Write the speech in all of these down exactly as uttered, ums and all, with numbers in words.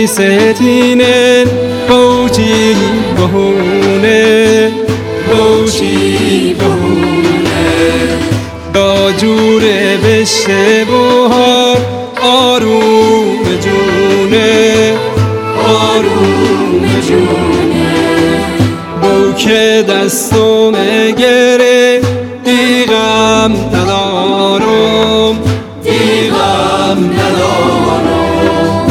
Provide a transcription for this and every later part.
ستینه بوچی بهونه بوچی بهونه دا جوره بشه بهار آروم جونه آروم جونه بو که دستم گره دیغم ندارم دیغم ندارم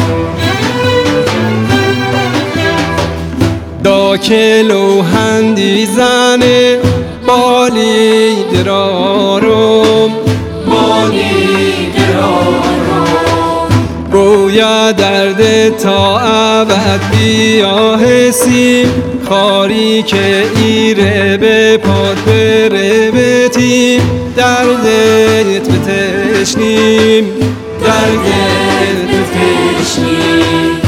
دا که لوحندی زنه بالی درارم بالی درارم گویا درد تا ابد بیا حسیم خاری که ایره به پاد بره بتیم دردت بتشنیم دردت بتشنیم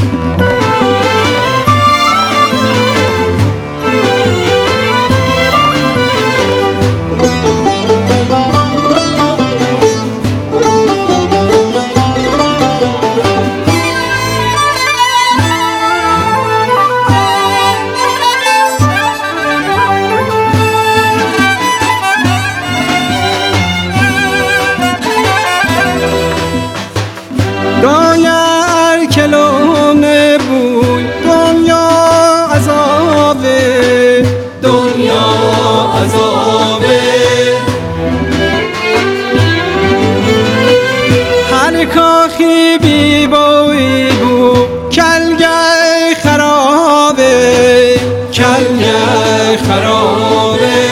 دایر کلام بوی دنیا عذابه دنیا عذابه هر کاخی بی بوی بو کلگه خرابه کلگه خرابه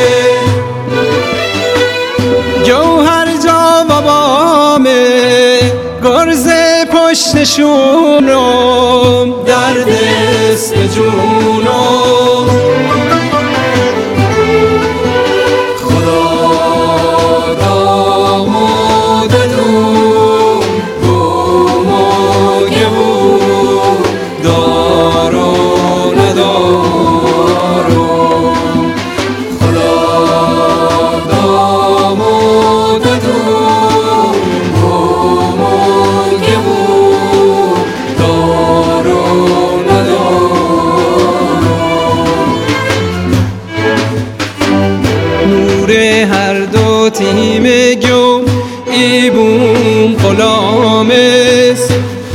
جوهر جا و بامه گرزه پشتشونم درد است جونم خدا دامادتون گماگه بود دارو ندارم خدا دامادتون گماگه بود هر دو تیم گم ایبون غلامست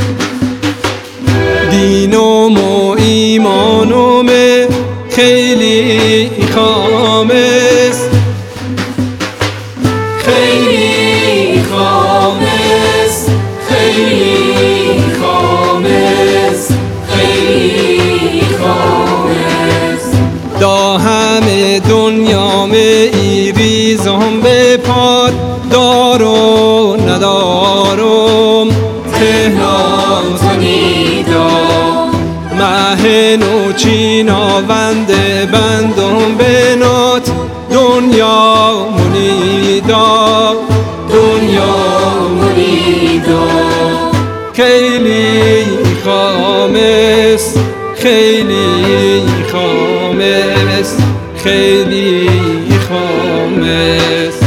دینم و ایمانم خیلی خامست خیلی خامست خیلی خامست خیلی خامست دا همه دنیا می ریزم به پاد دارو ندارم تهران زنیدا مه نوچینا ونده بندم به نات دنیا منیدا دنیا منیدا خیلی خامست خیلی خامست خیلی خامست